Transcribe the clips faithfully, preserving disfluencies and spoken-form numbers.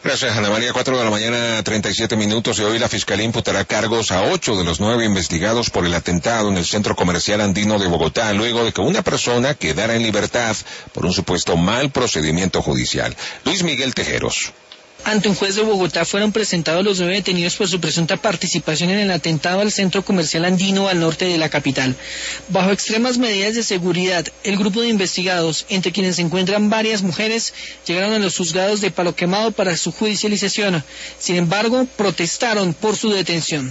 Gracias, Ana María. Cuatro de la mañana, treinta y siete minutos, y hoy la Fiscalía imputará cargos a ocho de los nueve investigados por el atentado en el Centro Comercial Andino de Bogotá, luego de que una persona quedara en libertad por un supuesto mal procedimiento judicial. Luis Miguel Tejeros. Ante un juez de Bogotá fueron presentados los nueve detenidos por su presunta participación en el atentado al Centro Comercial Andino al norte de la capital. Bajo extremas medidas de seguridad, el grupo de investigados, entre quienes se encuentran varias mujeres, llegaron a los juzgados de Palo Quemado para su judicialización. Sin embargo, protestaron por su detención.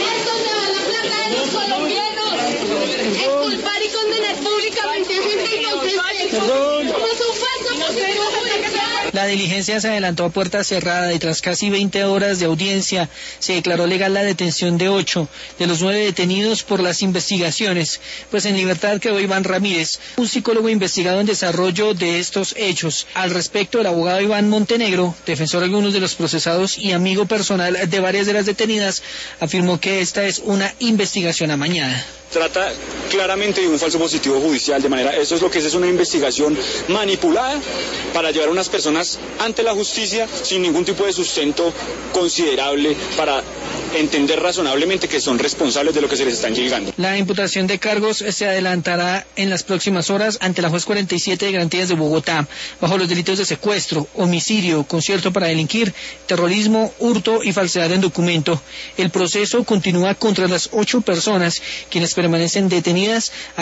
La diligencia se adelantó a puerta cerrada y tras casi veinte horas de audiencia se declaró legal la detención de ocho de los nueve detenidos por las investigaciones, pues en libertad quedó Iván Ramírez, un psicólogo investigado en desarrollo de estos hechos. Al respecto, el abogado Iván Montenegro, defensor de algunos de los procesados y amigo personal de varias de las detenidas, afirmó que esta es una investigación amañada. Trata claramente de un falso positivo judicial, de manera, eso es lo que es, es una investigación manipulada para llevar a unas personas ante la justicia sin ningún tipo de sustento considerable para entender razonablemente que son responsables de lo que se les están llegando. La imputación de cargos se adelantará en las próximas horas ante la juez cuarenta y siete de Garantías de Bogotá, bajo los delitos de secuestro, homicidio, concierto para delinquir, terrorismo, hurto y falsedad en documento. El proceso continúa contra las ocho personas, quienes permanecen detenidas